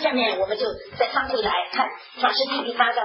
下面我们就再翻回来看创世纪第8章。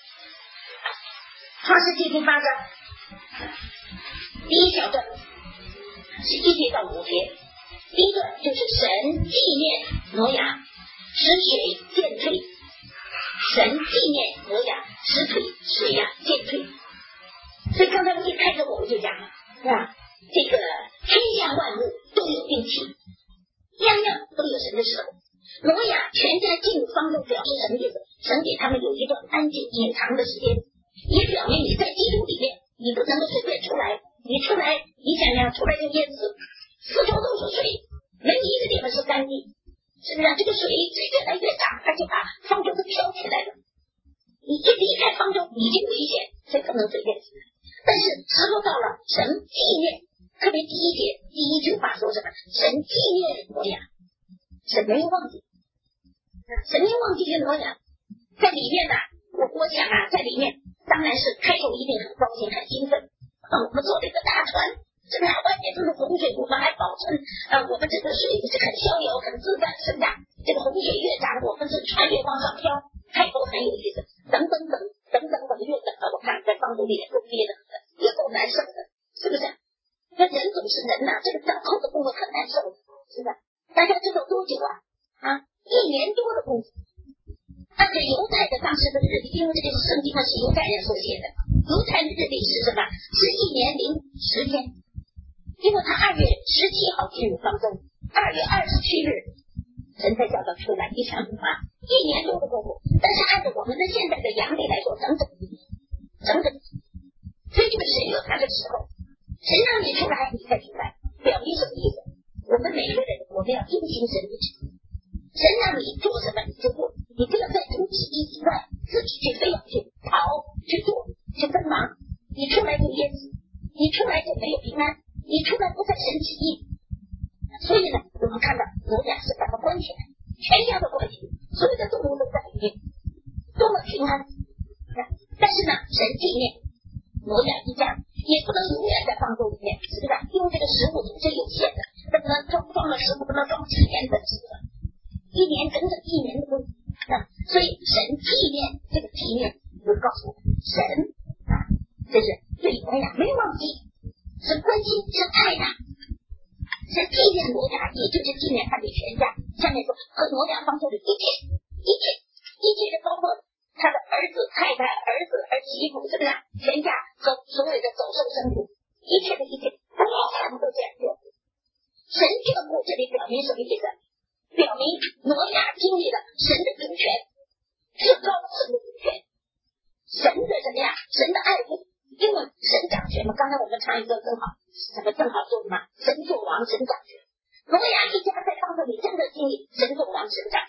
创世纪第8章第一小段是1节到5节。第一段就是神纪念挪亚使水渐退，神纪念挪亚使水渐退。所以刚才一开始我们就讲了，是吧？这个天下万物都有定期，样样都有神的时候。挪亚全家进入方舟，表示什么意思？神给他们有一段安静隐藏的时间，也表明你在基督里面，你不能够随便出来。你出来，你想想出来就淹死，四周都是水，没有一个地方是干地，是不是？这个水越来越涨，它就把方舟都飘起来了。你一离开方舟已经危险，所以不能随便出来。但是时候到了，神纪念，特别第一句话说什么？神纪念挪亚，神没有忘记，神没有忘记挪亚。在里面呢，我想啊，在里面当然是开头一定很高兴很兴奋。我们做了一个大船，是不是？外面都是洪水，我们还保证我们这个水是很逍遥很自在，是不是？这个洪水越涨，我们是船越往上飘，开头很有意思。等越等到我看在方舟里面都憋得很，也够难受的，是不是？那人总是人呐，这个等候的工作很难受的，是不是？大家知道多久啊？1年多的工作。按照犹太的当时的日历，因为这个圣经是犹太人所写的，犹太的日历是什么？是1年零10天。因为他2月17号进入方舟，2月27日神才叫他出来，你想什么？1年多的功夫。但是按照我们的现在的阳历来说，整整1年，所以这个神有他的时候，神让你出来，你再出来，表明什么意思？我们每个人，我们要遵行神的旨意。神让你做什么你就做，你不要在主旨意以外自己去非要去跑去做去奔忙，你出来就淹死，你出来就没有平安，你出来不在神旨意。所以呢，我们看到挪亚是把它关起来，全家都关起来，所有的动物都在里面，多么平安。但是呢，神纪念挪亚一家也不能永远在方舟里面，是不是？因为这个食物总是有限的，不能装了食物不能装几年的，是不是？整整1年的功夫。所以神纪念这个纪念就告诉我们，神这是对挪亚没忘记，是关心是爱他，是纪念挪亚，也就是纪念他的全家。下面说和挪亚方舟的一切的，包括他的儿子太太儿媳妇，是不是？全家所有的走兽生物，一切全部都这样做。神眷顾这里表明什么意思？表明挪亚经历了神的主权，至高神的主权，神的什么呀？神的爱护，因为神掌权嘛。刚才我们唱一个更好，正好说什么？神作王，神掌权。挪亚一家在方舟里真的经历神作王，神掌权。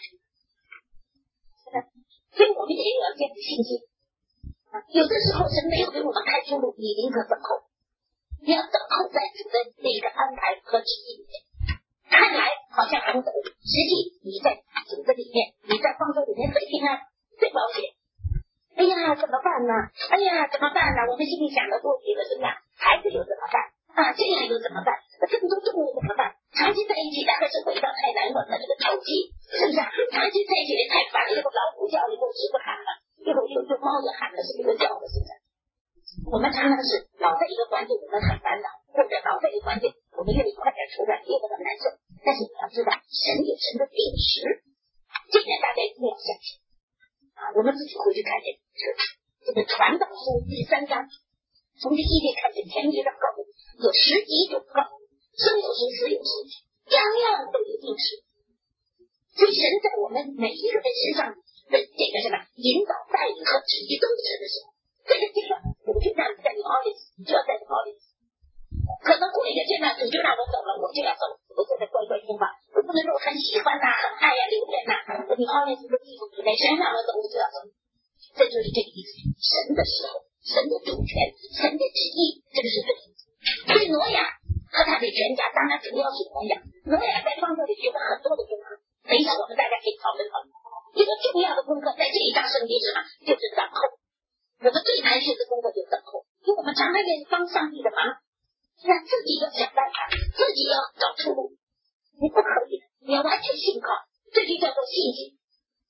所以我们也要建立信心。有的时候神没有给我们开出路，你宁可等候，你要等候在主的那个安排和旨意里面。看来好像很苦，实际你在主的里面，你在方舟里面最平安最保险。哎呀怎么办呢？我们心里想的多极了，是不是？孩子又怎么办这样又怎么办？这么多动物怎么办？长期在一起大概是回到太难了，这个着急，是不是？长期在一起太烦了，以后老虎叫，以后狮子喊了，以后又猫也喊了，是不是又叫了？是不是？我们常常是老在一个环境我们很烦恼，或者老在一个环境我们愿意快点出来，也很难受。但是你要知道，神有神的定时，这点大家一定要相信我们自己回去看见这个传道书第3章，从第1节开始，前1章告诉有10几种告诉生有时死有时，样样都有定时。所以神在我们每一个人身上的这个什么引导带领和旨意都是神的时候，这个阶段我就让你在纽奥良，你就要在纽奥良。可能过一个阶段主就让我走了，我就要走，我就得乖乖听话，我不能说很喜欢很爱留恋纽奥良这个地方没神让我走，我就要走。这就是这个意思，神的时候，神的主权，神的旨意，这个是对的。所以挪亚和他的全家，当然主要是挪亚在方舟里学了很多的功课，等一下我们大家可以讨论。一个重要的功课在这一章圣经上就是等候。我们最难学的功课就是等候，因为我们常常愿意帮上帝的忙，自己要想办法，自己要找出路，你不可以，你要完全信靠，这就叫做信心。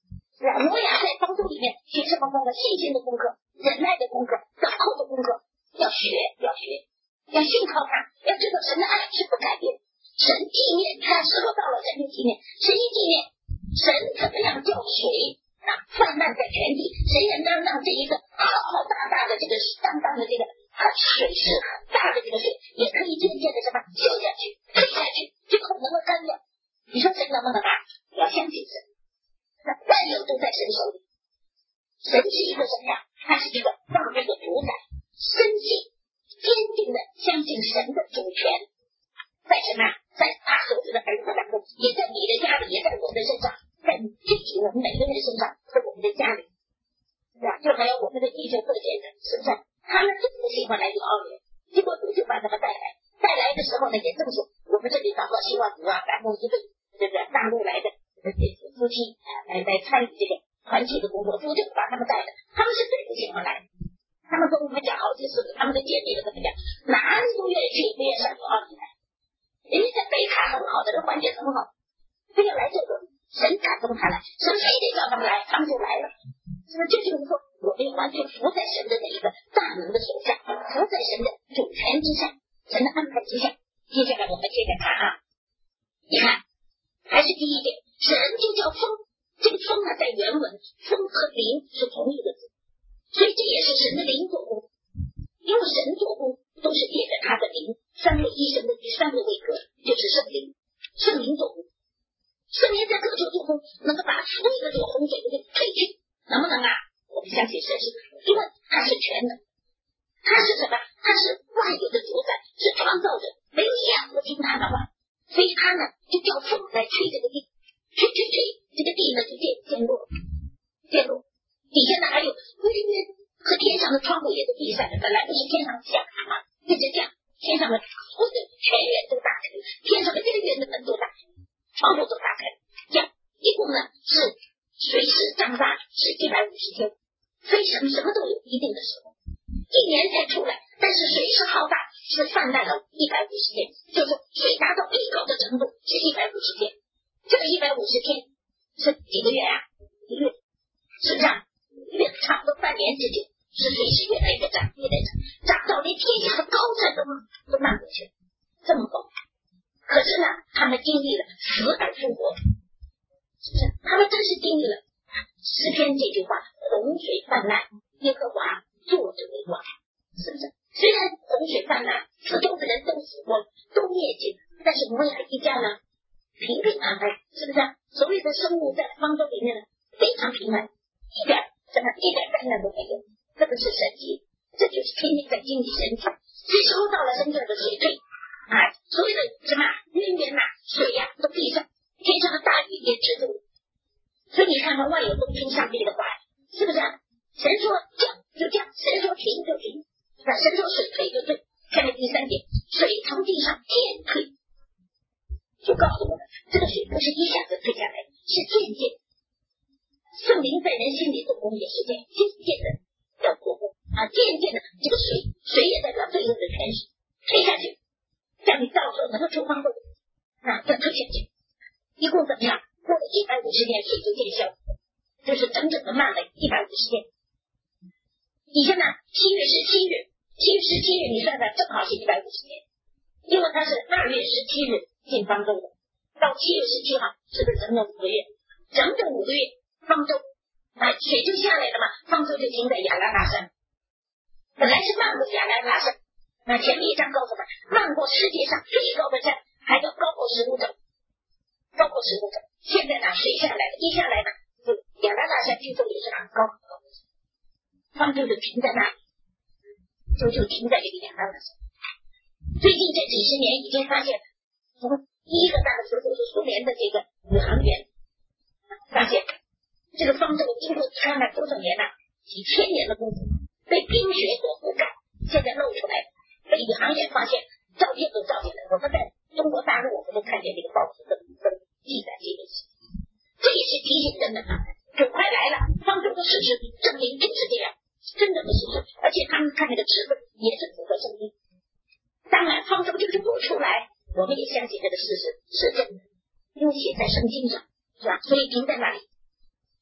吧？挪亚在方舟里面学什么功课？信心的功课，忍耐的功课，等候的功课，要学，要信靠他，要知道神的爱是不改变。神纪念，看时候到了，神就纪念，神一纪念，神怎么样叫水泛滥在全地？谁也能让这一个浩浩大大的这个当当的这个水势很大的这个水，也可以渐渐的什么消下去、退下去，最后能够干掉。你说神能不能干？要相信神，那万有都在神手里。神是一个什么呀？他是一个万有的主宰，深信、坚定的相信神的主权，在什么？在他所有的儿子当中，也在你的家里，也在我的身上，在具体我们每个人身上和我们的家里，是吧？就还有我们的弟兄姐妹身上，他们真的喜欢来这个奥运，结果主就把他们带来的时候呢，也正是我们这里祷告希望主感动一对这个大陆来的夫妻来参与这个团体的工作，主就把他们带的，他们是最不喜欢来的。他们跟我们讲好几次，他们的姐妹都跟他讲，哪里都愿意去，不愿意上奥运来。人家在北卡很好的，这环境很好，非要来这个，神感动他来，神非得叫他们来，他们就来了。是不是？这就是说，我们完全服在神的那一个大能的手下，服在神的主权之下，神的安排之下。接下来我们接着看你看，还是第一点，神就叫风，这个风呢，在原文，风和灵是同一个字，所以这也是神的灵做工，因为神做工都是借着他的灵。三位一神的第三个位格就是圣灵，圣灵做工，圣灵在各处做工，能够把所有的这个洪水都给退去，能不能啊？我们相信神是，因为他是全能，他是什么？他是万有的主宰，是创造者，没有一样不听他的话，所以他呢就叫风来吹这个地，吹，这个地呢就渐落，底下呢还有云和天上的窗户也都闭上了，本来不是天上下嘛，一直降。天上的所有的全员都打开了，天上的边缘的门都打开了，窗户都打开了，这样一共呢是水势涨大是150天，所以什么都有一定的时候，一年才出来，但是水势浩大是泛滥了150天，就是水达到最高的程度是150天，这个150天是几个月啊？1个月，是不是啊？1个月差不多半年之久，是水势越来越涨，涨到连天下的高山都漫过去了，这么高。可是呢，他们经历了死而复活，是不是？他们真是经历了诗篇这句话：洪水泛滥，耶和华坐着为王，是不是？虽然洪水泛滥，四周的人都死过了，都灭尽，但是挪亚一家呢，平平安安，是不是？所有的生物在方舟里面呢，非常平安，一点灾难都没有，这个是神迹。这就是天天在经历神迹，这时候到了真正的水退所有的什么渊源水都闭上，天上的大雨也止住，所以你看看万有都听上帝的话，是不是啊？神说降就降，神说停就停，神说水退就退。看看第3点，水从地上渐退，就告诉我们这个水不是一下子退下来，是渐渐。圣灵在人心里做工也是这样，渐渐的要做工渐渐的这个水也代表罪恶的权势退下去，让你到时候能够出方舟要退下去，一共怎么样？过了150天水就见效，就是整整的慢了150天。底下呢7月17日你算算正好是150天，因为它是2月17日进方舟的，到7月17号是不是整整5个月？整整5个月方舟水就下来了嘛，方舟就停在亚拉拉山。本来是漫过亚拉拉山，前面一章告诉我们，漫过世界上最高的山，还要高过15肘。现在呢，水下来了，一下来呢，亚拉拉山据说也是很高的山，方舟就停在那里，就停在这个亚拉拉山。最近这几十年已经发现，第一个大的石头是苏联的这个宇航员发现，这个方舟经过看看多少年几千年的功夫。被冰雪所覆盖，现在露出来，被宇航员发现，照片都照下来。我们在中国大陆，我们都看见这个报纸都记载这个事，这也是提醒人们就快来了。方舟的事实证明就是这样，真正的事实，而且他们看那个尺寸也是符合圣经。当然，方舟就是不出来，我们也相信这个事实是真的，因为写在圣经上，是吧？所以停在那里，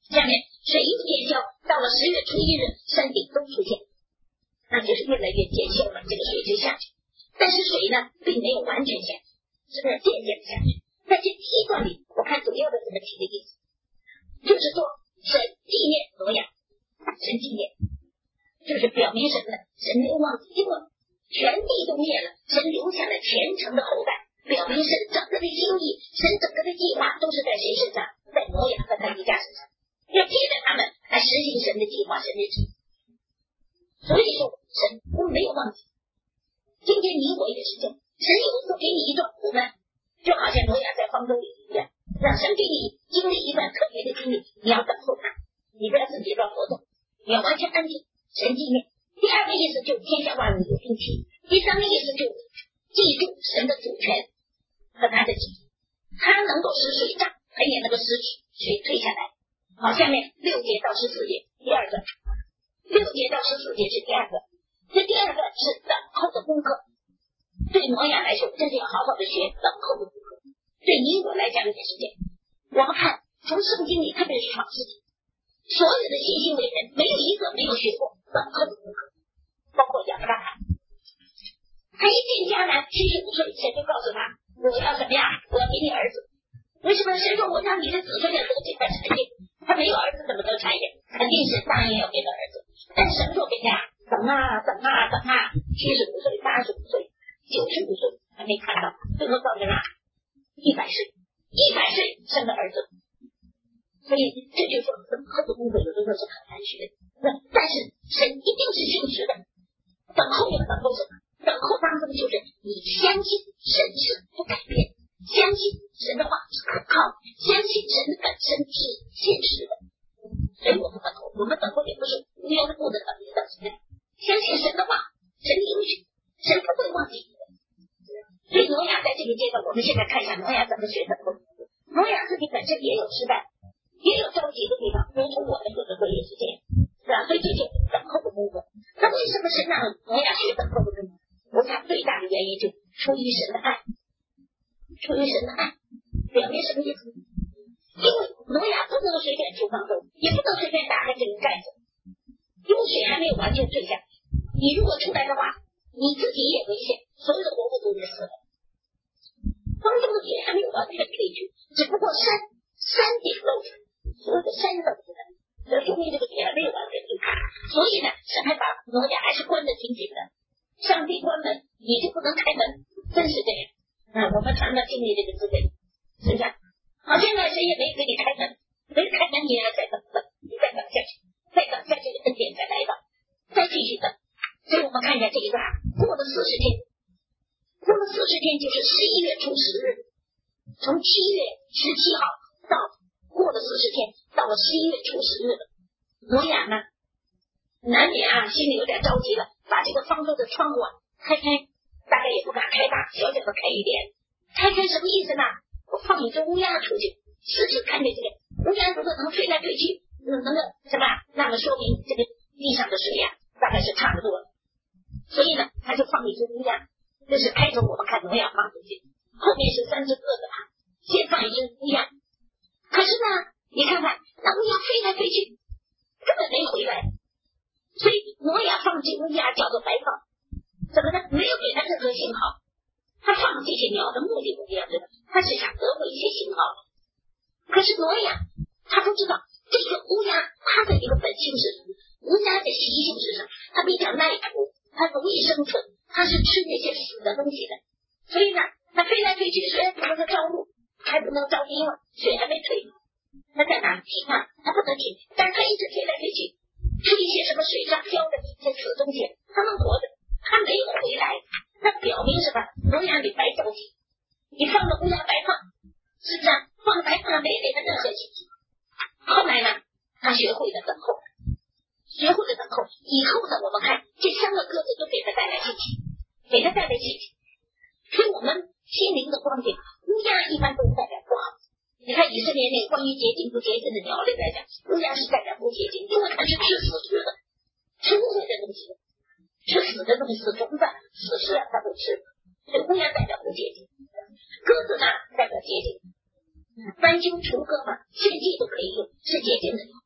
下面水又减消，到了10月初1日，山顶都出现，那就是越来越减消了，这个水就下去。但是水呢，并没有完全下去，是在渐渐的下去。在这第一段里，我看主要的这个题的意思，就是说神纪念挪亚，神纪念，就是表明神呢，神没有忘记，因为全地都灭了，神留下了虔诚的后代，表明神整个的心意，神整个的计划都是在谁身上？在挪亚和他一家身上，要接着他们来实行神的计划，神的旨意。所以说，神我没有忘记。今天你我也是这样，神有时候给你一段苦难，就好像挪亚在方舟里一样，让神给你经历一段特别的经历，你要等候他，你不要自己乱活动，你要完全安静，神纪念。第二个意思就天下万物有定期，第三个意思就记住神的主权和他的旨意，他能够使水涨，他也能够使水退下来。好，下面6节到14节，第二个，6节到14节是第二个。这第二个是等候的功课，对挪亚来说，真是要好好的学等候的功课。对你我来讲也是这样。我们看从圣经里，特别是创世纪，所有的信心伟人，没有一个没有学过等候的功课，包括亚伯拉罕。他一进迦南，75岁，神就告诉他，我要怎么样？我要给你儿子。为什么神说我让你的子孙要得这块产业？他没有儿子怎么得产业？肯定是答应要给他儿子。但神说给他等啊等啊等啊，75岁、85岁、95岁还没看到，最后到这哪？100岁，100岁生个儿子。所以这就说等候的功课有的时候是很难学的。但是神一定是信实的。等候要等候什么？等候当中就是你相信神是不改变，相信神的话是可靠，相信神本身是现实的。所以我们等候，我们等候也不是无缘无故的等你等什么呀？相信神的话，神允许，神不会忘记你的。所以挪亚在这个阶段，我们现在看一下挪亚怎么学等候。挪亚自己本身也有失败，也有着急的地方，如同我们有的时候也是这样，是吧？所以这就等候的功课。那为什么神让挪亚学等候的功课？我想最大的原因就出于神的爱，出于神的爱，表明什么意思？因为挪亚不能随便出方舟，也不能随便打开这个盖子，因为水还没有完全退下。你如果出来的话，你自己也危险，所有的活物都会死的。方舟的水还没有完全退去，只不过山顶露出来，所有的山露出来，这说明这个水还没有完全退去。所以呢，神还把挪亚还是关得挺紧的。上帝关门，你就不能开门，真是这样。我们常常经历这个滋味，是不是？好，现在谁也没给你开门，没开门你也要再等等，你再等下去，再等下去的恩典才来到，再继续等。所以我们看一下这一段，过了40天，过了40天就是11月初10日，从7月17号到过了40天，到了11月初10日了。挪亚呢，难免心里有点着急了，把这个方舟的窗户开开，大概也不敢开大，小小的开一点。开什么意思呢？我放一只乌鸦出去，试试看见这个乌鸦如果能飞来飞去，能够什么？那么说明这个地上的水大概是差不多了。所以呢，他就放一只乌鸦，这是开头我们看挪亚放出去，后面是3只鸽子先放一只乌鸦。可是呢，你看看那乌鸦飞来飞去，根本没回来。所以挪亚放这乌鸦叫做白放，怎么呢？没有给他任何信号。他放这些鸟的目的不一样，对吧？他是想得回一些信号。可是挪亚他不知道这个乌鸦它的一个本性是什么，乌鸦的习性是什么？它比较耐苦，它容易生存，它是吃那些死的东西的。所以呢，它飞来飞去，虽然不能招路，还不能招因为水还没退，它在哪停它不能停，但是它一直飞来飞去，吃一些什么水上漂的一些死东西，它能活着，它没有回来。那表明什么？挪亚你白着急，你放了乌鸦白放，是不是？放了白放没给他任何信息。后来呢，他学会了等候，学会了等候以后呢，我们看这3个鸽子都给他带来信息，给他带来信息。所以我们心灵的光景，乌鸦一般都代表不好。你看以色列那个关于洁净不洁净的鸟类来讲，乌鸦是代表不洁净，因为它是吃死食的，吃污秽的东西的。吃死的东西，死虫子、死尸它都吃，所以乌鸦代表不洁净，鸽子呢代表洁净，斑鸠、雏鸽嘛，献祭都可以用，是洁净的鸟。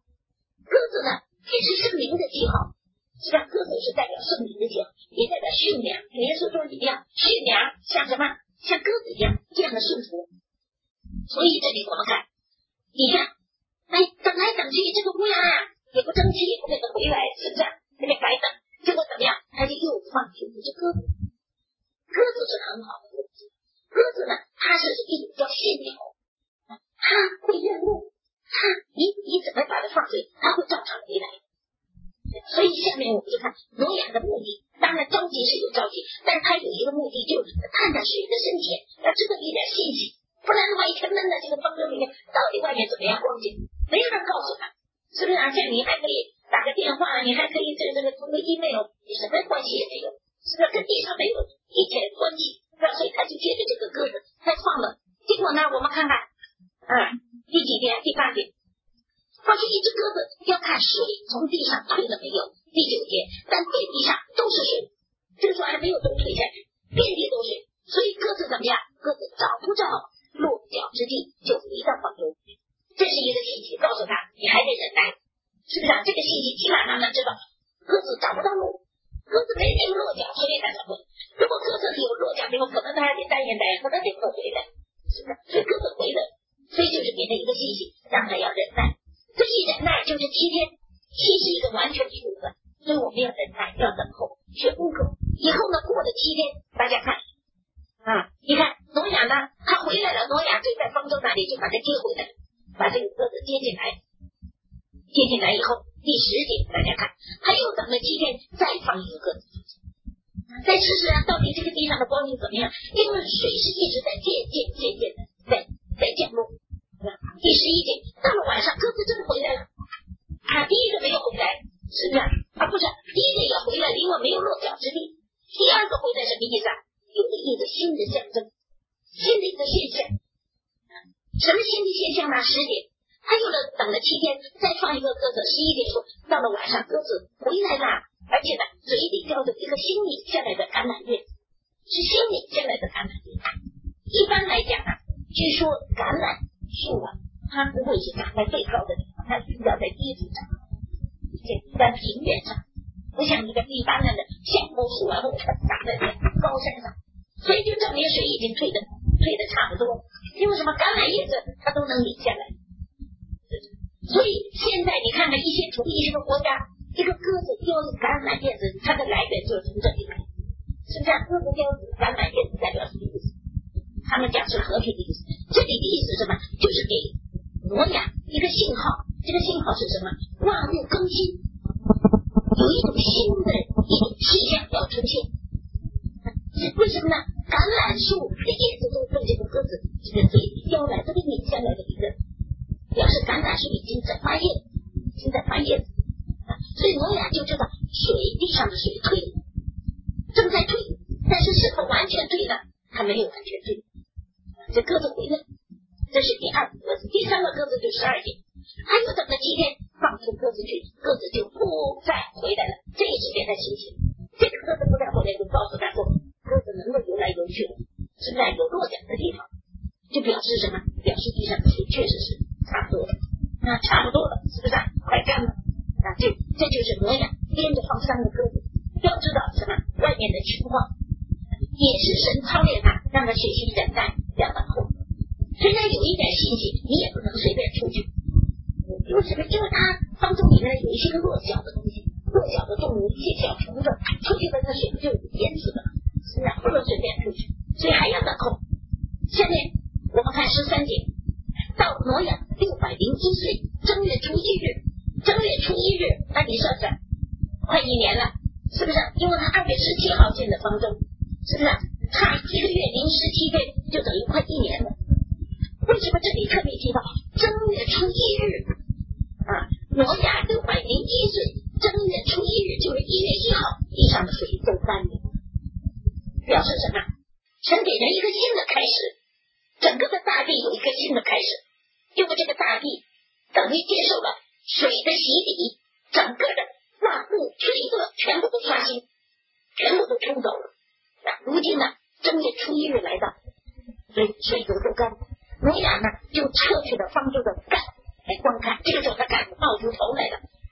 是圣灵的记号，是吧？鸽子是代表圣灵的记号，也代表驯良。耶稣说你要驯良，像什么？像鸽子一样，这样的顺服。所以这里我们看，你看，等来等去，这个乌鸦呀也不争气，也不给它回来，是不是？那边白等，结果怎么样？他就又放出一只鸽子。鸽子是很好的东西，鸽子呢，它是一种叫信鸟，它会认路，你怎么把它放水，它会照常回来。所以下面我们就看挪亚的目的，当然着急是有着急，但是他有一个目的，就是探探水的深浅，要知道一点信息，不然的话一天闷在这个方舟里面，到底外面怎么样光景，没人告诉他，是不是啊？像你还可以打个电话，你还可以这个通个 email， 你什么关系也没有，是不是？跟地上没有一点关系，所以他就借着这个鸽子才放了。结果呢，我们看看第几天？第8天。放出一只鸽子，要看水从地上退了没有。第9节，但遍地上都是水，这个时候还没有都退下去，遍地都是水，所以鸽子怎么样？鸽子找不着落脚之地，就回到方舟。这是一个信息，告诉他你还得忍耐，是不是啊？这个信息起码让他知道鸽子找不到路，鸽子没有落脚，所以才找不到。如果鸽子有落脚地方，可能他还得待一待，可能得回来，是不是？所以鸽子回来，所以就是给他一个信息，让他要忍耐。这一忍耐就是7天，7是一个完全的数字，所以我们要忍耐，要等候，学功课。以后呢，过了7天，大家看你看挪亚呢，他回来了，挪亚就在方舟那里就把他接回来，把这个鸽子接进来。接进来以后，第10节大家看，他又等了7天，再放一个鸽子，再试试到底这个地上的光景怎么样？因为水是一直在渐渐的在降落。第11节，到了晚上，鸽子真回来了第一个没有回来，是不是不是，第一个也回来，因为没有落脚之地。第二个回来什么意思啊？有了一个新的象征，新的一个现象。什么新的现象呢？10节，他又等了7天，再放一个鸽子。11节说，到了晚上，鸽子回来了，而且呢，嘴里叼着一个新拧下来的橄榄叶，是新拧下来的橄榄叶。一般来讲据说橄榄树它不会是长在最高的地方，它需要在低处长，在平原上，不像一个一般的橡木树或者长在高山上，所以就证明水已经退的差不多，因为什么？橄榄叶子它都能拧下来。所以现在你看看一些国家，一个鸽子叼着橄榄叶子，它的来源就是从这里来，是不是？鸽子叼着橄榄叶子代表什么意思？他们讲是和平的意思，这里的意思是什么？就是给挪亚一个信号，这个信号是什么？万物更新，有一种新的一种气象要出现。为什么呢？橄榄树的叶子都被这个鸽子这个嘴里叼来，这个拧下来的一个，表示橄榄树已经在发叶，子所以挪亚就知道地上的水退了，正在退，但是是否完全退呢？它没有完全退。这鸽子回来，这是第2个鸽子。第3个鸽子就12节，他又等了7天，放出鸽子去，鸽子就不再回来了。这也是给他信心，这个鸽子不再回来，就告诉他说，鸽子能够游来游去，是在有落脚的地方，就表示什么？表示地上的水确实是差不多了，差不多了，是不是快干了这就是挪亚连着放3个鸽子，要知道什么？外面的情况也是神操练他，让他学习忍耐，要等候。虽然有一点信息，你也不能随便出去。为什么？因为他方舟里面有一些个弱小的东西，弱小的动物，一些小虫子，出去了，它水就淹死了，是不能随便出去，所以还要等候。下面我们看13节，到挪亚601岁正月初1日，那你算算，快1年了，是不是？因为他2月17号建的方舟，是不是？差1个月零17天，就等于快1年了。为什么这里特别提到正月初1日挪亚601岁正月初1日，就是1月1号，地上的水都干了，表示什么？神给人一个新的开始，整个的大地有一个新的开始，因为这个大地等于接受了水的洗礼，整个的万物罪恶全部都刷新，全部都冲走了。如今呢，正月初1日来到，所以水都干，挪亚呢就撤去了方舟的杆来观看，这个时候他杆冒出头来了，杆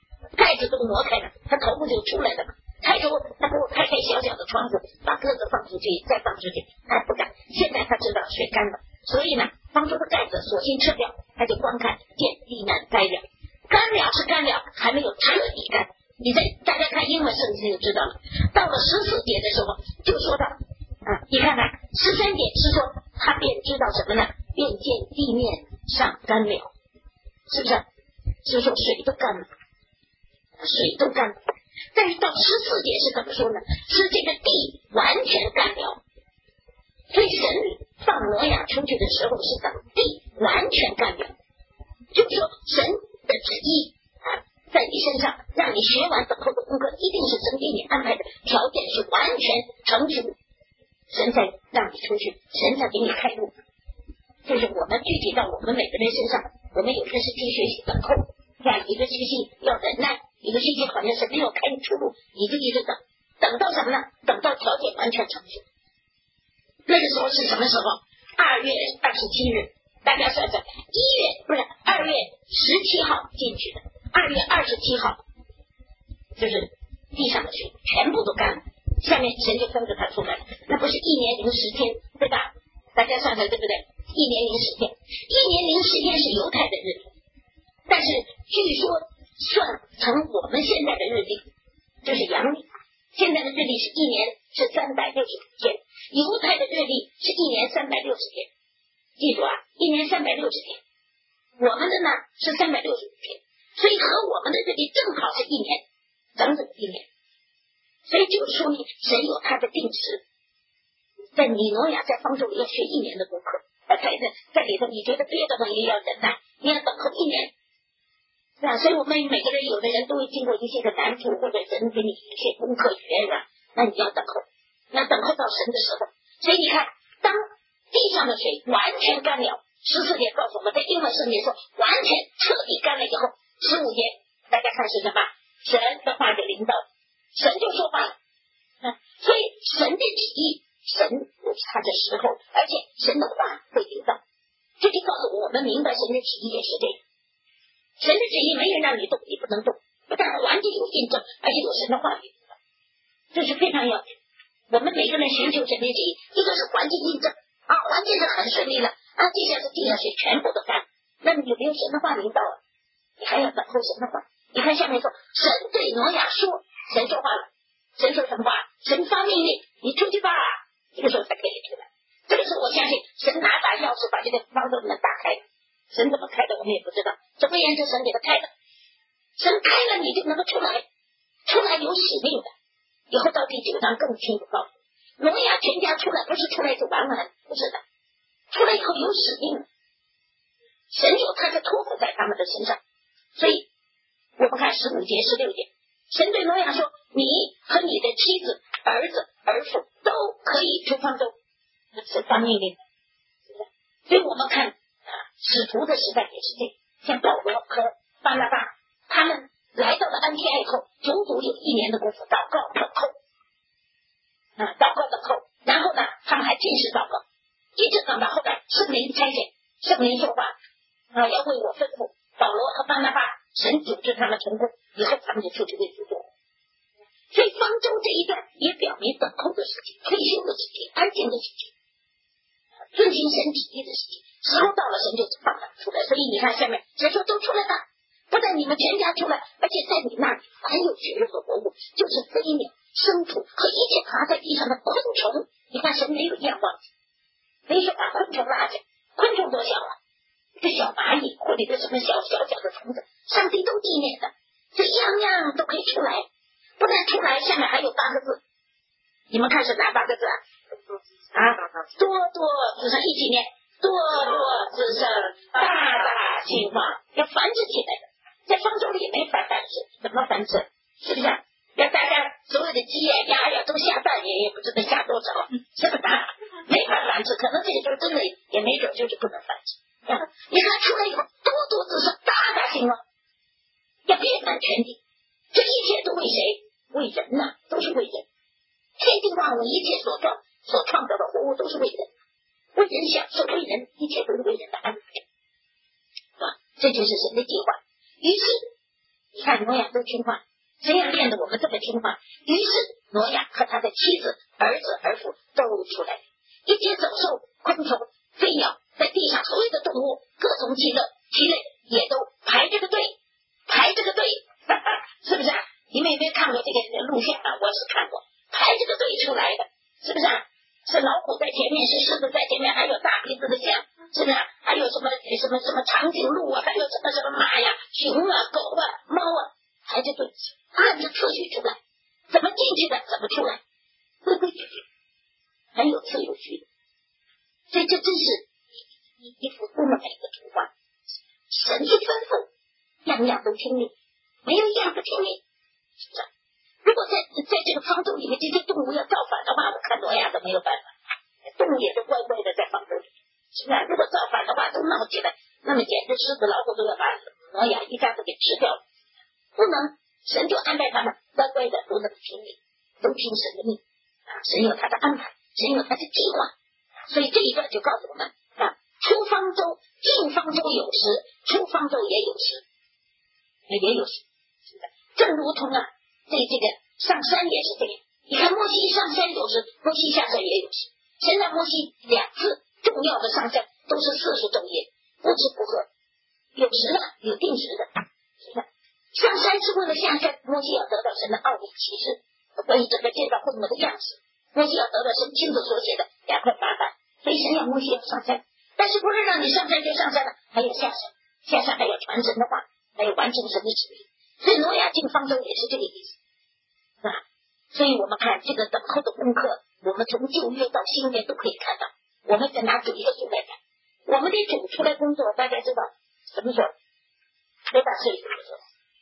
盖子都挪开了，他头部就出来了嘛。开头他给我开小小的窗户，把鸽子放出去，再放出去，他不敢。现在他知道水干了，所以呢，方舟的盖子索性撤掉，他就观看见地难干了。干了是干了，还没有彻底干。你大家看英文圣经就知道了。到了14节的时候，就说到你看看13节是说他便知道什么呢？便见地面上干了，是不是？是说水都干了，水都干了。但是到14节是怎么说呢？是这个地完全干了。所以神放挪亚出去的时候是等地完全干了，就是说神的旨意在你身上，让你学完等候的功课，一定是神给你安排的条件是完全成熟，神才让你出去，神才给你开路。就是我们具体到我们每个人身上，我们有的是去学习等候，一个学习要忍耐，一个学习好像是没有开出路，你就一直等到什么呢？等到条件完全成熟。那个时候是什么时候？2月27日，大家算算，2月17号进去的，2月27号就是地上的水全部都干了，下面神就分着他出来了，那不是1年010天，对吧？大家算算对不对？1年010天，1年010天是犹太的日历，但是据说算成我们现在的日历，就是阳历，现在的日历是1年是365天，犹太的日历是1年360天，记住1年360天，我们的呢是365天，所以和我们的日历正好是1年，整整1年，所以就说明神有他的定时，在你挪亚在方舟里要学1年的功课，在里头你觉得憋得慌，也要忍耐，你要等候1年，是吧？所以我们每个人有的人都会经过一些个难处，或者神给你一些功课学，是吧？那你要等候，要等候到神的时候。所以你看，当地上的水完全干了，14节告诉我们，在英文圣经说完全彻底干了以后，15节大家看是什么？神的话就临到，神就说话了。所以神的旨意，神有他的时候，而且神的话会临到，这就告诉我们明白神的旨意也是这样。神的旨意没人让你动，你不能动，不但环境有印证，而且有神的话语，这是非常要紧。我们每个人寻求神的旨意，一个是环境印证环境是很顺利了地下是地下水全部都干，那你有没有神的话领导你还要等候神的话。你看下面说，神对挪亚说，神说话了，神说什么话？神发命令，你出去吧，这个时候才可以出来。这个时候我相信神拿把钥匙把这个方舟门打开了，神怎么开的我们也不知道，总而言之神给他开的，神开了你就能够出来，出来有使命的。以后到第9章更清楚告诉挪亚全家出来，不是出来就完了，不是的，出来以后有使命了，神有他的托付在他们的身上。所以我们看15节16节，神对挪亚说，你和你的妻子儿子儿妇都可以出方舟，是发命令。所以我们看使徒的时代也是这样，像保罗和巴拿巴他们来到了安提阿以后，足足有1年的功夫祷告等候祷告等候，然后呢他们还进食祷告，一直等到后来圣灵差遣，圣灵说话要为我吩咐，保罗和巴拿巴神组织他们成功以后，他们就出去为主做。所以方舟这一段也表明等候的事情，退休的事情，安静的事情，遵行神旨意的事情，时候到了神就放他们出来。所以你看下面神说都出来吧，不但你们全家出来，而且在你那里凡有血肉的活物，就是飞鸟牲畜和一切爬在地上的昆虫。你看神没有这样忘记，没说把昆虫拉下，昆虫多小一个小蚂蚁或者一个什么小的虫子，上帝都纪念的，这样样都可以出来。不但出来，下面还有8个字，你们看是哪8个字多多滋生，一起念，多多滋生，大大兴旺，要繁殖起来的。在方舟里也没法繁殖，怎么繁殖？是不是要大家所有的鸡鸭都下蛋，也不知道下多少，是不是没法繁殖，可能这个时候真的也没准就是不能繁殖你看出来以后多多滋生，大大兴旺，要遍满全地，这一切都为谁？为人都是为人，天地万物一切所创造的活物都是为人，为人享受，为人一切都是为人的安排这就是神的计划。于是你看挪亚多听话，谁要练得我们这么听话？于是挪亚和他的妻子、儿子、儿妇都出来了，一切走兽、昆虫、飞鸟，在地上所有的动物，各从其类，也都排这个队，是不是啊？你们有没有看过这个录像啊？我是看过，排这个队出来的，是不是啊？是老虎在前面，是狮子在前面，还有大鼻子的象，是不是啊？还有什么长颈鹿啊，还有什么马呀、熊啊、狗啊、猫啊，排着队按着次序出来，怎么进去的，怎么出来，规规矩矩，很有次有序的。所以这真是一幅多么美的图画。神一吩咐，样样都听命，没有一样不听命，是不是？如果在这个方舟里面，这些动物要造反的话，我看挪亚都没有办法，动物也都乖乖的在方舟里，是不是？如果造反的话，都闹起来，那么简直狮子老虎都要把挪亚一家子给吃掉了。不能，神就安排他们乖乖的都能听命，都听神的命啊！神有他的安排，神有他的计划，所以这一段就告诉我们啊，出方舟、进方舟有时，出方舟也有时，是不是？正如同啊，这个上山也是这样。你看摩西上山有时，摩西下山也有时。神让摩西2次重要的上山，都是40昼夜，不吃不喝，有时的，有定时的，是不是？上山是为了下山，摩西要得到神的奥秘启示，关于整个建造会幕的样式，摩西要得到神亲自所写的2块8板，所以神要摩西要上山，但是不是让你上山就上山了，还要下山，下山还要传神的话，还要完成神的旨意。所以挪亚进方舟也是这个意思啊。所以我们看这个等候的功课，我们从旧约到新约都可以看到。我们再拿主耶稣来看，我们的主出来工作，大家知道什么时候？多大岁数的时候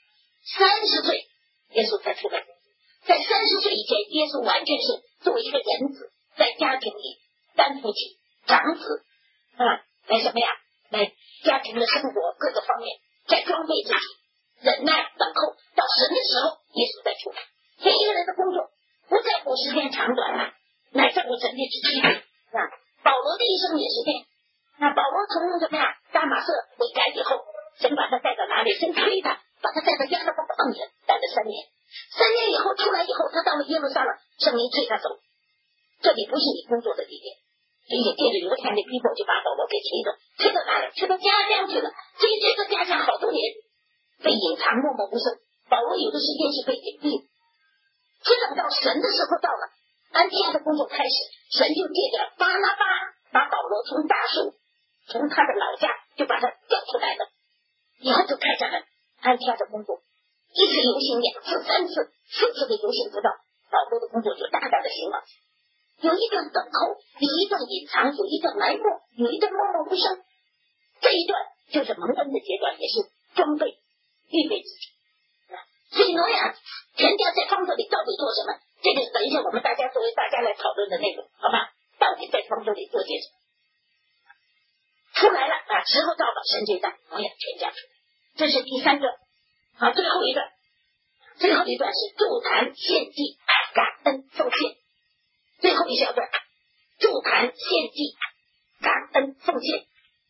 ？30岁，耶稣才出来工作。在30岁以前，耶稣完全是作为一个人子，在家庭里担负起长子来什么呀？来家庭的生活各个方面，在装备自己，忍耐等候，到神的时候，耶稣再出来。所以一个人的工作不在乎时间长短乃在乎神的旨意啊。保罗的一生也是这样。保罗从什么呀？大马色悔改以后，神把他带到哪里？神推他，把他带到亚拉伯旷野，带了3年。3年以后出来以后，他到了耶路撒冷，圣灵催他走。这里不是你工作的地点，所以借着犹太的逼迫，就把保罗给催走，催到哪里？催到家乡去了。所以这个家乡好多年被隐藏，默默无声。保罗有的时间是被隐蔽，直等到神的时候到了，安提阿的工作开始，神就借着巴拿巴把保罗从大树，从他的老家就把他调出来了，以后就开展了安提阿的工作。1次游行，2次、3次、4次的游行不到，保罗的工作就大大的兴旺。有一段等候，有一段隐藏，有一段埋没，有一段默默无声。这一段就是蒙恩的阶段，也是装备预备自己。所以挪亚全家在方舟里到底做什么？这个等一下我们大家作为大家来讨论的内容，好吧？到底在方舟里做些什么？出来了时候到了，神就带挪亚全家出来。这是第3段。好，最后一段是祝坛献祭感恩奉献。最后一小段，祝坛献祭感恩奉献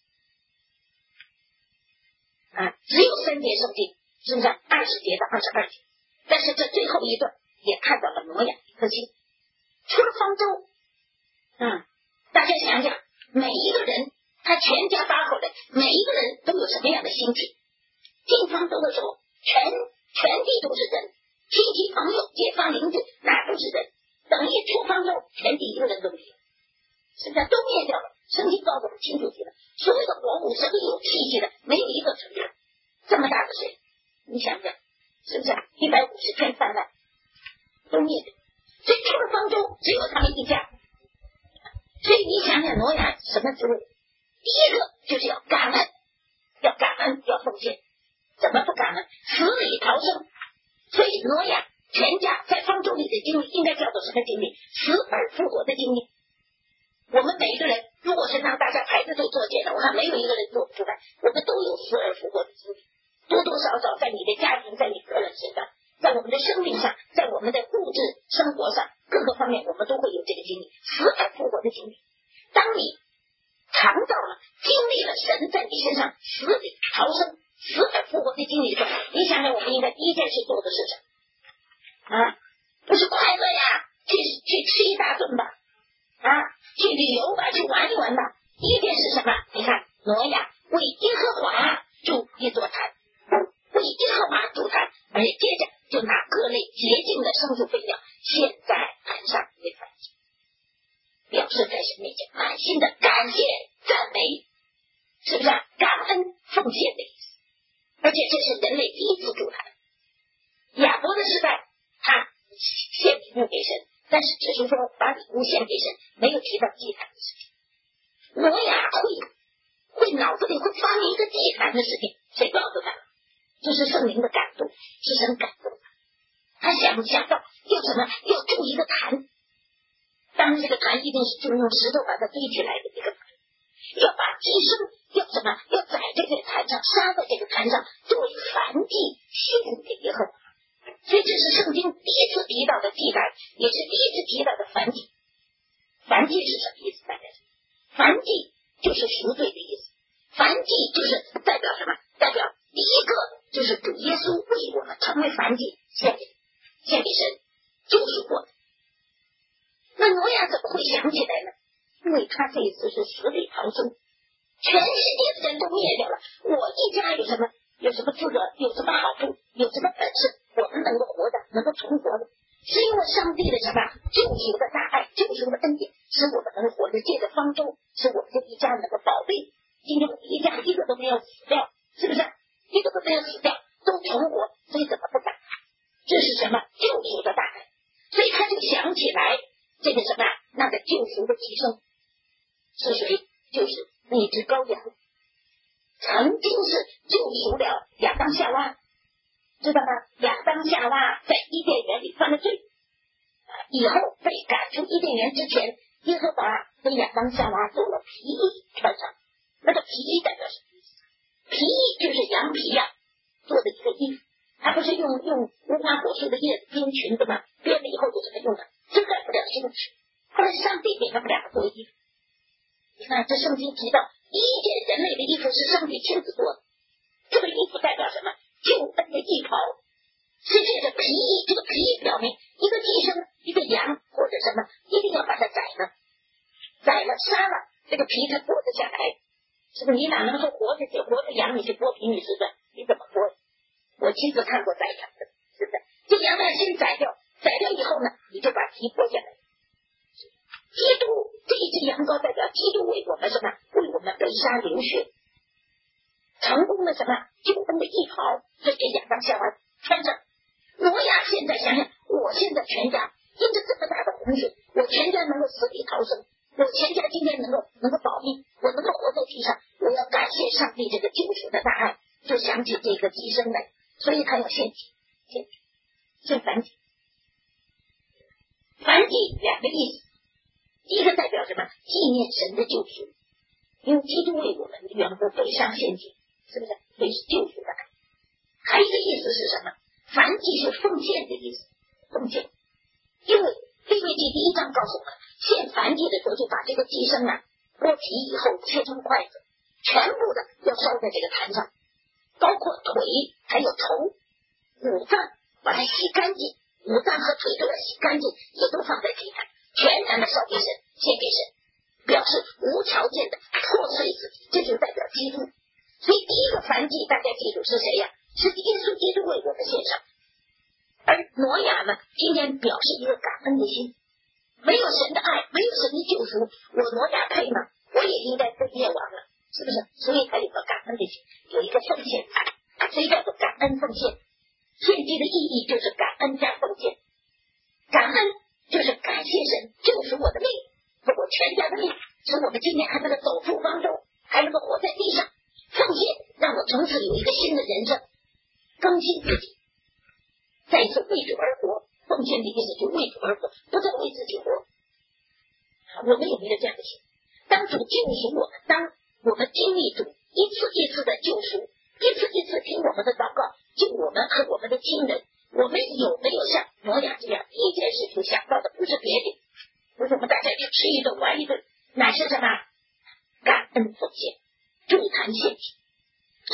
只有3节圣经，是不是？20节到22节。但是这最后一段也看到了挪亚一颗心。出了方舟大家想想，每一个人他全家搭伙的，每一个人都有什么样的心情？进方舟的时候，全地都是人，亲戚朋友街坊邻居哪都是人，等一出方舟，全地一个人都没有，是不是？都灭掉了。圣经告诉我们清楚极了，所有的活物，所有有气息的，没有一个存在。这么大的水，你想想，是不是？150天泛滥，都灭掉。所以出了方舟，只有他们一家。所以你想想挪亚什么滋味？第一个就是要感恩，要奉献。怎么不感恩？死里逃生。所以挪亚全家在方舟里的经历应该叫做什么经历？死而复活的经历。我们每一个人，如果是让大家排着队做见证，我看没有一个人做不出来。我们都有死而复活的经历，多多少少在你的家庭，在你个人身上，在我们的生命上，在我们的物质生活上各个方面，我们都会有这个经历，死而复活的经历。当你尝到了、经历了神在你身上死里逃生、死而在复活的经历中，你想想我们应该第一件事做的是什么啊？不是快乐呀，去吃一大顿吧，啊，去旅游吧，去玩一玩吧。第一件是什么？你看挪亚为耶和华筑一座坛，为耶和华筑坛，而且接着就拿各类洁净的牲畜废料献在坛上为燔祭，表示在神面前满心的感谢赞美，是不是感恩奉献的意思？而且这是人类第一次筑坛。亚伯的时代他献礼物给神，但是只是说把礼物献给神，没有提到祭坛的事情。挪亚会脑子里会发明一个祭坛的事情，谁告诉他？这是圣灵的感动，是神感动他。他想到要什么？要筑一个坛，当然这个坛一定是就用石头把它堆起来的一个坛，要把祭牲要什么？要宰在这个坛上，杀在这个坛上，作为燔祭献给耶和华。所以这是圣经第一次提到的祭坛，也是第一次提到的燔祭。燔祭是什么意思？大家知道，燔祭就是赎罪的意思。燔祭就是代表什么？代表第一个就是主耶稣为我们成为燔祭，献给神，救赎我们。那挪亚怎么会想起来呢？因为他这一次是死里逃生，全世界的人都灭掉了，我一家有什么资格，有什么好处，有什么本事，我们能够活着，能够存活的，是因为上帝的什么救赎的大爱，救赎的恩典，使我们能活着，借着方舟，使我们这一家能够保卫。今天我们一家一个都没有死掉，是不是？一个都没有死掉，都存活，所以怎么不敢？这是什么救赎的大爱？所以他就想起来这个什么那个救赎的提升是谁？就是那只羔羊，曾经是救赎了亚当夏娃，知道吗？亚当夏娃在伊甸园里犯了罪，以后被赶出伊甸园之前，耶和华跟亚当夏娃做了皮衣穿上。那个皮衣代表什么意思？皮衣就是羊皮呀做的一个衣服，它不是用无花果树的叶子编裙子吗？编了以后有什么用的？遮盖不了羞耻。后来上帝给他们两个做衣服。你看这圣经提到第一件人类的衣服是上帝亲自做的，这个衣服代表什么？救恩的衣袍，是这个皮衣。这个皮衣表明一个寄生一个羊或者什么一定要把它宰了杀了，这个皮才剥得下来，是不是？你哪能说活着羊你去剥皮，你是不是？你怎么剥？我亲自看过宰羊的，是不是？这羊呢先宰掉以后呢，你就把皮剥下来。基督这一只羊羔代表基督为我们什么？为我们被杀流血，成功的什么救恩的衣袍，所以给亚当夏娃穿上。挪亚现在想想，我现在全家因着这么大的洪水，我全家能够死里逃生，我全家今天能够保命，我能够活在地上，我要感谢上帝这个救赎的大爱，就想起这个寄生来，所以他要献燔祭。燔祭两个意思，第一个代表什么？纪念神的救赎，因为基督为我们的缘故被上献祭，是不是？所以是救赎的爱。还有一个意思是什么？燔祭是奉献的意思，奉献。因为利未记第1章告诉我们，献燔祭的时候就把这个寄生剥皮以后切成筷子，全部的要烧在这个坛上，包括腿还有头五脏，把它洗干净，五脏和腿都要洗干净，也都放在祭坛，全然的烧给神，献给神，表示无条件的破碎自己，这就代表基督。所以第一个燔祭大家记住是谁呀？是耶稣基督为我们献上。而挪亚呢，今天表示一个感恩的心，没有神的爱，没有神的救赎，我挪亚配吗？我也应该被灭亡了，是不是？所以他有个感恩的心，有一个奉献，所以叫做感恩奉献。献祭的意义就是感恩加奉献，感恩就是感谢神救赎我的命和我全家的命，使我们今天还能够走出方舟，还能够活在地上。奉献让我从此有一个新的人生，更新自己，再一次为主而活。奉献的意思就为主而活，不再为自己活。我们有没有这样的心？当主救赎我们，当我们经历主一次一次的救赎，一次一次听我们的祷告，救我们和我们的亲人，我们有没有像挪亚这样第一件事情想到的不是别的，不是我们大家去吃一顿玩一顿，乃是什么？感恩奉献，助坛献祭。所以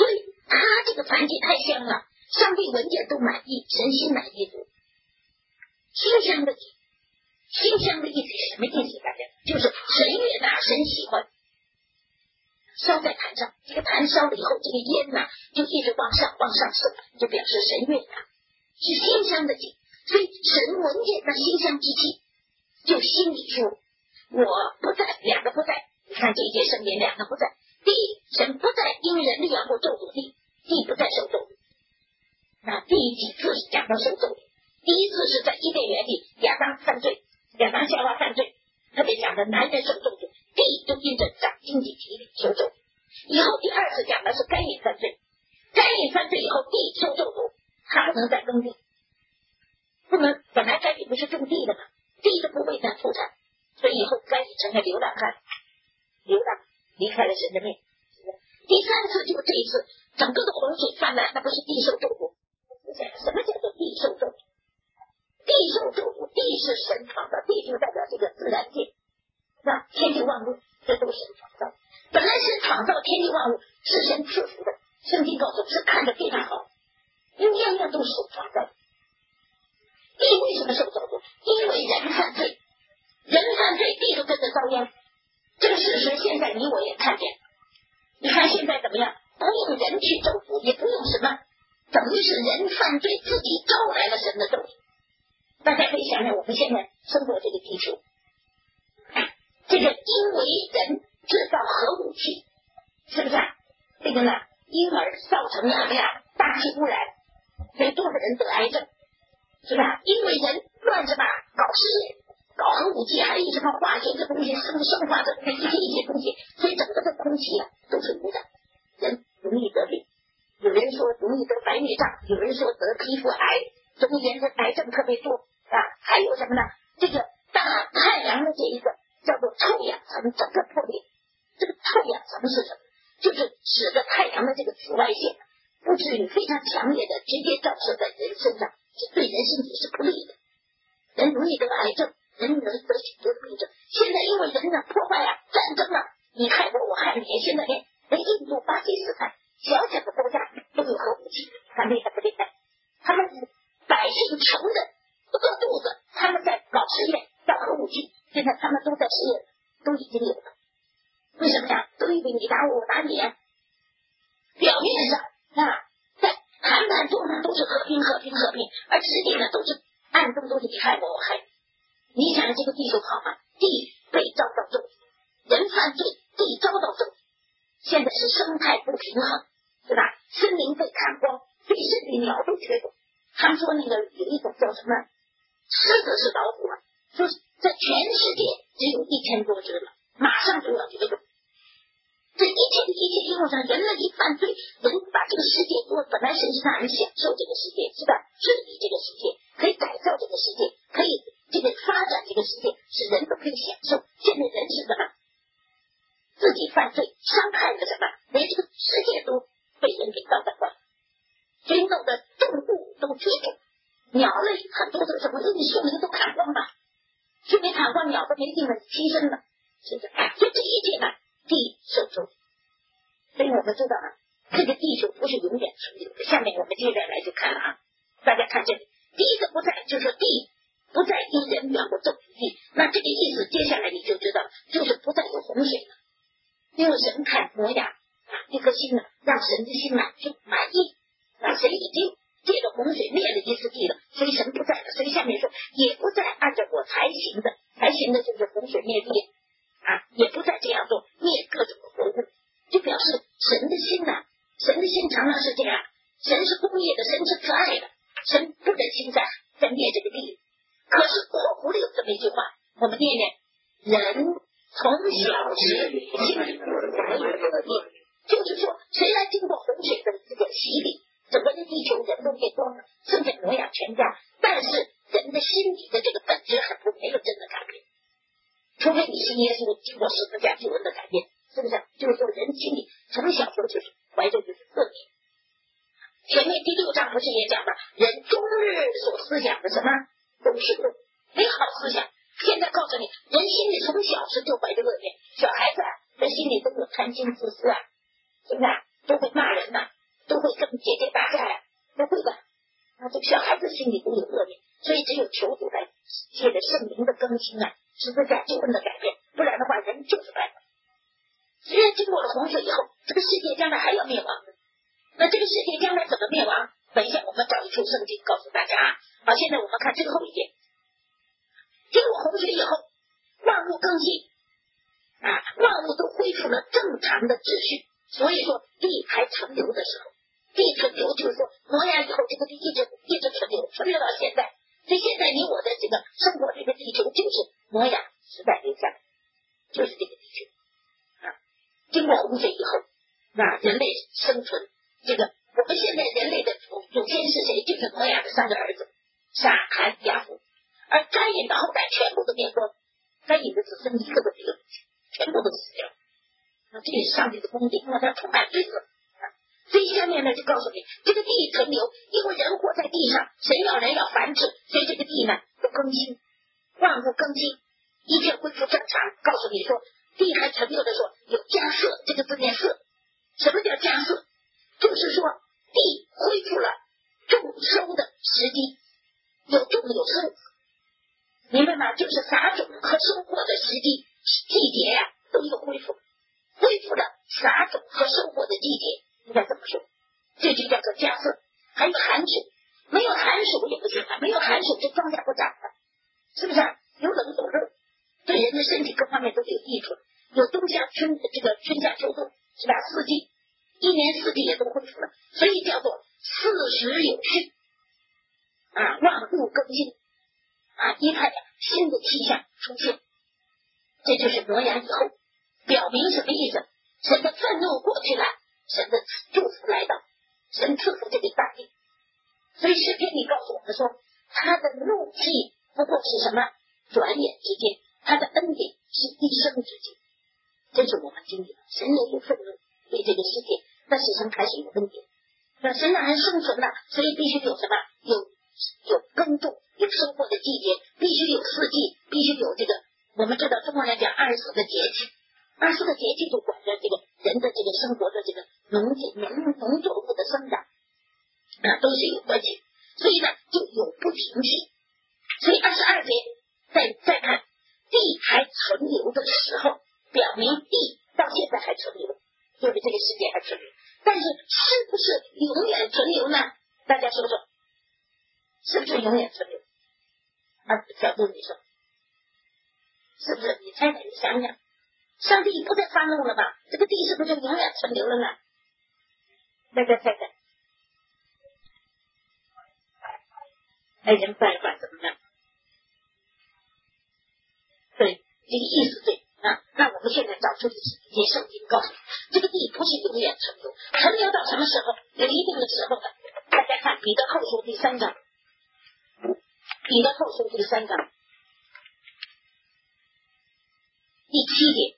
他这个团体太香了，上帝闻见都满意，神心满意足。馨香的景，馨香的意思什么意思？大家就是神悦纳，神喜欢。烧在坛上，这个坛烧了以后，这个烟呢就一直往上升，就表示神悦纳，是馨香的景。所以神闻见那馨香之气，就心里说：我不在，两个不在。你看这一节圣言，两个不在。第一，神不在因人力养活咒诅地，地不在受咒诅。那第几次是讲到受咒诅？第一次是在伊甸园里，亚当犯罪，亚当夏娃犯罪，特别讲的男人受咒诅，地就因着长经济体力受咒诅。以后第二次讲的是该隐犯罪，该隐犯罪以后地受咒诅，他不能再耕地，不能，本来该隐不是种地的嘛，地都不为他出产，所以以后该隐成了流浪汉，流浪离开了神的命。第三次就这一次，整个的洪水泛滥，那不是地受咒诅？什么叫做地受咒诅？地受咒诅，地是神创造，地就代表这个自然界，那天地万物这都是神创造。本来是创造天地万物是神赐福的，圣经告诉是看着非常好，因为样样都是神创造的。地为什么受咒诅？因为人犯罪，人犯罪，地就跟着遭殃。这个事实现在你我也看见。你看现在怎么样？不用人去咒诅，也不用什么，等于是人犯罪自己招来了神的咒诅。大家可以想想我们现在生活这个地球，这个因为人制造核武器，是不是啊？这个呢，因而造成什么呀？大气污染，所以多少人得癌症，是吧？因为人乱什么搞事业，搞核武器，还有什么化学的东西、生化的东西，一些东西，所以整个的空气啊都是污染，人容易得病。有人说容易得白内障，有人说得皮肤癌，中间的癌症特别多啊。还有什么呢？这个大太阳的这一个叫做臭氧层整个破裂。这个臭氧层是什么？就是使得太阳的这个紫外线不至于非常强烈的直接照射在人身上，是对人身体是不利的。人容易得癌症，人容易得许多的病症。现在因为人呢破坏啊，战争啊，你害我我害你，现在连印度、巴基斯坦小小的国家都有核武器，看厉害不厉害？他们百姓穷的饿肚子，他们在搞实验造核武器，现在他们都在实验，都已经有了。为什么呀？都以为你打我，我打你啊。表面上啊，在谈判桌上都是和平，而实际上都是暗中都是你害我，我害你。你想这个地球好吗？地被遭到咒诅，人犯罪，地遭到咒诅。现在是生态不平衡，是吧？森林被砍光，对甚至鸟都绝种。他们说那个有一种叫什么狮子是老虎啊，说在全世界只有1000多只了，马上就要绝种。这一切因为上人类一犯罪，人把这个世界本来神是让人享受这个世界，是吧？治理这个世界，可以改造这个世界，可以这个发展这个世界，使人都可以享受。现在人是什么？自己犯罪，伤害了什么？连这个世界都被人给糟蹋了，所以弄得动物都绝种，鸟类很多的什么树林都砍光了，树林砍光，鸟都没地方栖身了，是不是？所以这一切呢，地受咒。所以我们知道啊，这个地球不是永远存留的。下面我们接下来就看了啊，大家看这里，第一个不在，就是说地不再因人养活咒诅地，那这个意思接下来你就知道，就是不再有洪水了。因为神看挪亚一颗心呢，让神的心满意，那神已经借着洪水灭了一次地了，所以神不在了。所以下面说也不再按照我才行的就是洪水灭地啊，也不再这样做灭各种的活物，就表示神的心呢，神的心常常是这样，神是公义的，神是慈爱的，神不忍心再灭这个地。可是括弧里有这么一句话，我们念人从小时心里不怀有恶念，就是说虽然经过洪水的这个洗礼，整个的地球人都变光了，剩下挪亚全家，但是人的心里的这个本质很不没有真的改变，除非你是耶稣经过十字架救恩的改变，是不是？就是说人心里从小时候就是怀着就是恶念。前面第6章不是也讲了，人终日所思想的什么都是恶，没好思想。现在告诉你，人心里从小时就怀着恶念，小孩子啊，在心里都有贪心自私啊，是不是啊？都会骂人呐，都都会跟姐姐打架呀？不会吧？这个小孩子心里都有恶念，所以只有求主来借着圣灵的更新啊，十字架救恩的改变，不然的话人就是败坏。虽然经过了洪水以后，这个世界将来还要灭亡的。那这个世界将来怎么灭亡？等一下我们找一处圣经告诉大家啊。好，现在我们看最后一节，经过洪水以后，万物更新万物都恢复了正常的秩序。所以说地还存留的时候，地存留就是说挪亚以后这个地一直存留到现在。所以现在你我的这个生活这个地球就是挪亚时代留下来，就是这个地球经过洪水以后，人类生存这个我们现在人类的祖先是谁？就是挪亚的3个儿子闪、含、雅弗，而该隐的后代全部都灭光，该隐的子孙一个都没有，全部都死掉。这也是上帝的公义，因为他充满罪恶。所以下面呢就告诉你，这个地存留，因为人活在地上，神要人要繁殖，所以这个地呢都更新，万物更新，一切恢复正常。告诉你说，地还存留的说有加色，这个字念色。什么叫加色？就是说地恢复了种收的时机，有种有收，明白吗？就是撒种和收获的时机季节都有恢复了撒种和收获的季节，应该这么说，这就叫做加色。还有寒暑，没有寒暑也不行没有寒暑这庄稼不长了，是不是有冷有热，对人的身体各方面都有益处，有冬夏春夏秋冬，是吧？四季一年四季也都恢复了，所以叫做四时有序万物更新一派新的气象出现。这就是挪亚以后，表明什么意思？神的愤怒过去了，神的祝福来到，神赐福这个大地。所以诗篇里告诉我们说，他的怒气不过是什么？转眼之间，他的恩典是一生之间。这是我们经历的，神也有愤怒对这个世界，但是神还是有恩典。那神让人生存了，所以必须有什么？有耕种，有收获的季节，必须有四季，必须有这个。我们知道中国人讲24个节气，24个节气就管着这个人的这个生活的这个农作物的生长都是有关系，所以呢就有不停息。所以22节再看地还存留的时候，表明地到现在还存留，就是这个世界还存留，但是是不是永远存留呢？大家说说，是不是永远存留？小杜你说是不是？你猜猜，你想想，上帝不再发怒了吧？这个地是不是就永远存留了呢？大家猜猜，人拜怎么样？对，这个意思对那我们现在找出一些圣经告诉你，这个地不是永远存留，存留到什么时候？有一定的时候的。大家看彼得后书第3章，彼得后书第3章第7节，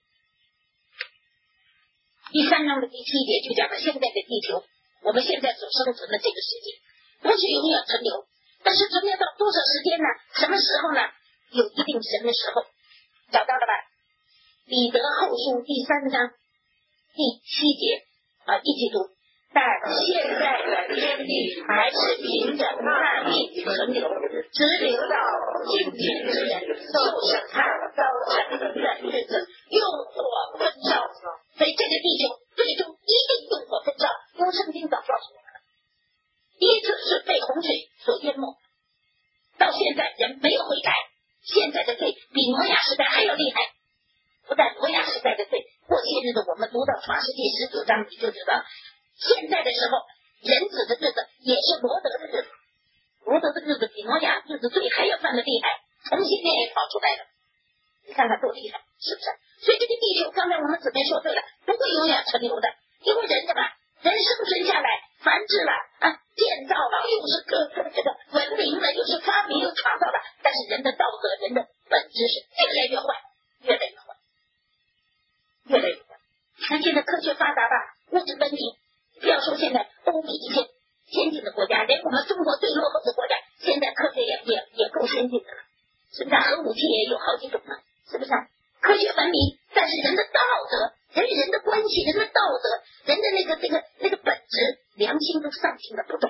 第3章的第7节就讲了现在的地球，我们现在所生存的这个世界不是永远存留，但是存留到多少时间呢？什么时候呢？有一定神的时候。找到了吧？彼得后书第3章第7节一起读。但现在的天地还是凭着大力存留，直留到今天之人受审判遭沉沦的日子，用火焚烧。所以这个地球最终一定用火焚烧，因为圣经早告诉我们了。第一次是被洪水所淹没，到现在人没有悔改，现在的罪比挪亚时代还要厉害。不但挪亚时代的罪，过些日子我们读到创世纪19章你就知道，现在的时候人子的日子也是罗德的日子，罗德的日子比挪亚日子罪还要犯的厉害，同性恋也跑出来了，你看看多厉害，是不是？所以这个地球刚才我们姊妹说对了，不会永远存留的，因为人的嘛，人生存下来繁殖了建造了，又是各个这个文明了，又是发明又创造了，但是人的道德人的本质是越来越坏，越来越坏，越来越坏。看现在科学发达吧，物质文明，不要说现在欧美一些先进的国家，连我们中国最落后的国家现在科学也够先进的了，是不是？核武器也有好几种了，是不是？科学文明，但是人的道德，人与人的关系，人的道德，人的那个本质良心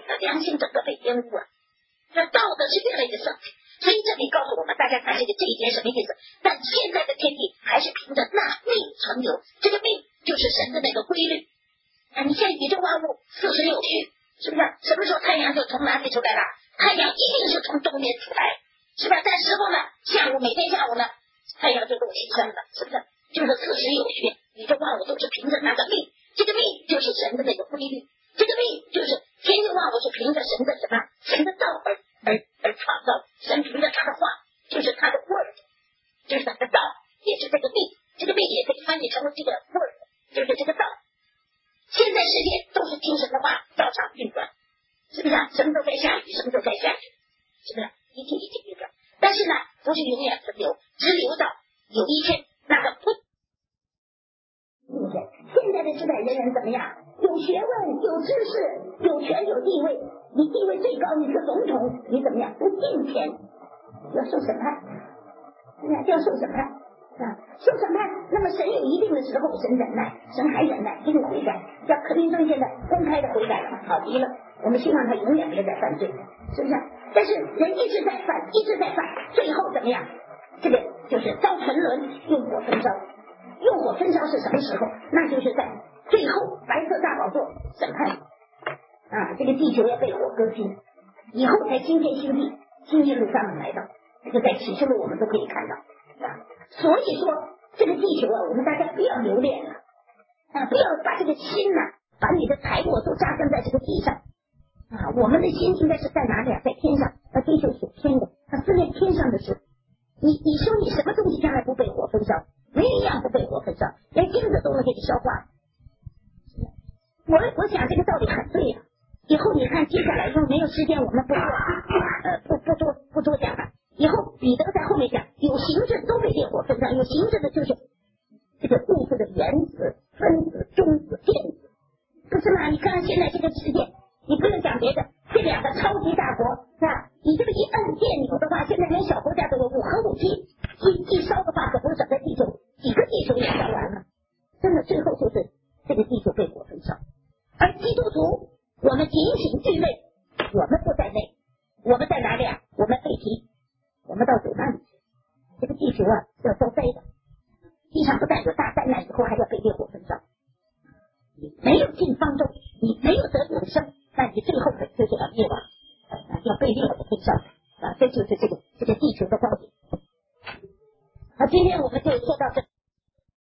的良心整个被玷污了，这道德是越来越上去。所以这里告诉我们大家看这一点什么意思？但现在的天地还是凭着那命存留，这个命就是神的那个规律啊！你现在宇宙万物46序，是不是？什么时候太阳就从哪里出来了？太阳一定是从东边出来，是吧？但时候呢，下午每天下午呢，太阳就落西山了，是不是？就是46序，宇宙万物都是凭着那个命，这个命就是神的那个规律，这个命就是天地万物是凭着神的什么？神的道而创造，神凭着他的话，就是他的 word， 就是他的道，也是这个命，这个命也可以翻译成为这个 word， 就是这个道。现在世界都是听神的话照常运转，是不是？什么都在下雨，什么都在下雨，是不是？一天一天运转，但是呢，不是永远存留，只留到有一天那个不。现在的时代人人怎么样？有学问，有知识，有权有地位，你地位最高，你是总统，你怎么样？不敬虔，要受审判，要受审判啊！受审判，那么神有一定的时候，神忍耐，神还忍耐，一定悔改。像克林顿现在公开的悔改了，好极了，我们希望他永远别再犯罪，是不是？但是人一直在犯，一直在犯，最后怎么样？这个就是遭沉沦，用火焚烧。用火焚烧是什么时候？那就是在最后白色大宝座审判啊，这个地球要被火割尽，以后才新天新地，新耶路撒冷来到。这个在启示录我们都可以看到啊。所以说这个地球啊，我们大家不要留恋了啊，不要把这个心呐，把你的财物都扎根在这个地上啊。我们的心应该是在哪里啊？在天上，要追求属天的，要思念天上的事。你说你什么东西将来不被火焚烧？没一样不被火焚烧，连金子都能给你消化。我想这个道理很对呀。以后你看，接下来因为没有时间，我们不多讲了。以后彼得在后面讲，有形质都被烈火焚烧，有形质的就是这个物质的原子、分子、中子、电子，不是吗？你看现在这个世界，你不用讲别的，这两个超级大国是吧？你这个一摁电钮的话，现在连小国家都有核武器，一烧的话，可不是整个地球几个地球也烧完了。真的，最后就是这个地球被火焚烧。而基督徒，我们警醒具备，我们不在内，我们在哪里啊？我们被提，我们到主那里去。这个地球啊，要遭灾的，地上不但有大灾难，以后还要被烈火焚烧。你没有进方舟，你没有得永生，那你最后就是要灭亡，要被烈火焚烧啊！这就是这个地球的光景。好，今天我们就说到这。